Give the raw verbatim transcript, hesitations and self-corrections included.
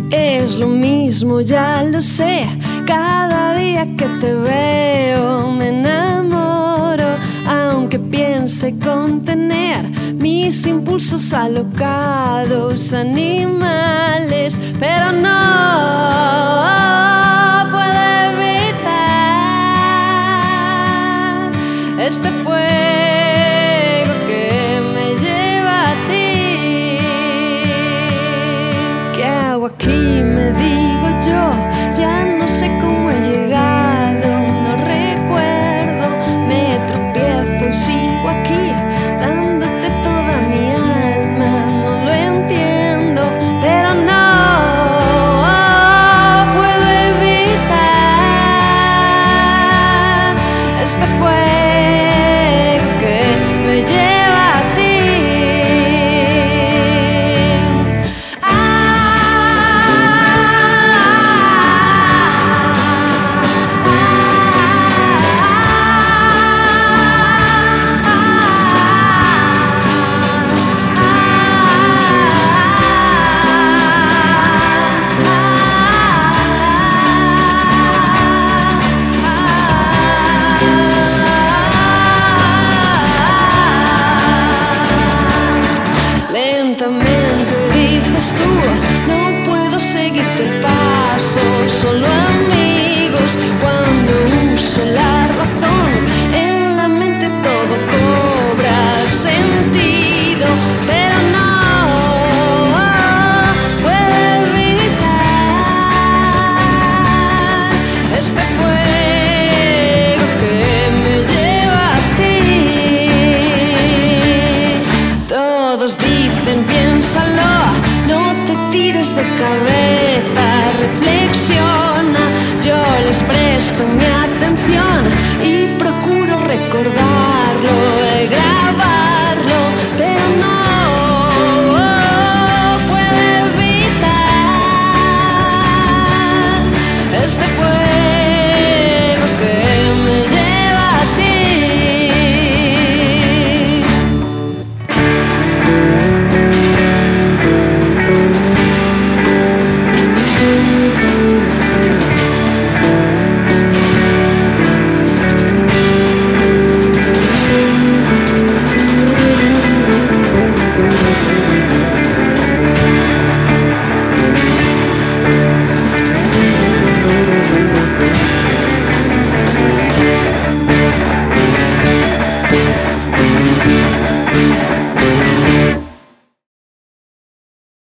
Es lo mismo, ya lo sé. Cada día que te veo me enamoro, aunque piense contener mis impulsos alocados animales, pero no puedo evitar este fuego que me lleva a ti. ¿Qué hago aquí? Me digo yo, ya no sé cómo he llegado, no recuerdo, me tropiezo y sigo aquí, dándote toda mi alma, no lo entiendo, pero no puedo evitar este fuego que me lleva a ti. Lentamente dices tú, no puedo seguirte el paso, solo amigos. Cuando uso la razón, en la mente todo cobra sentido, pero no puedo evitar este fuego que me lleva a ti. Todos dicen, piénsalo, no te tires de cabeza, reflexiona. Yo les presto mi atención y procuro recordarlo, grabarlo, pero no puedo evitar este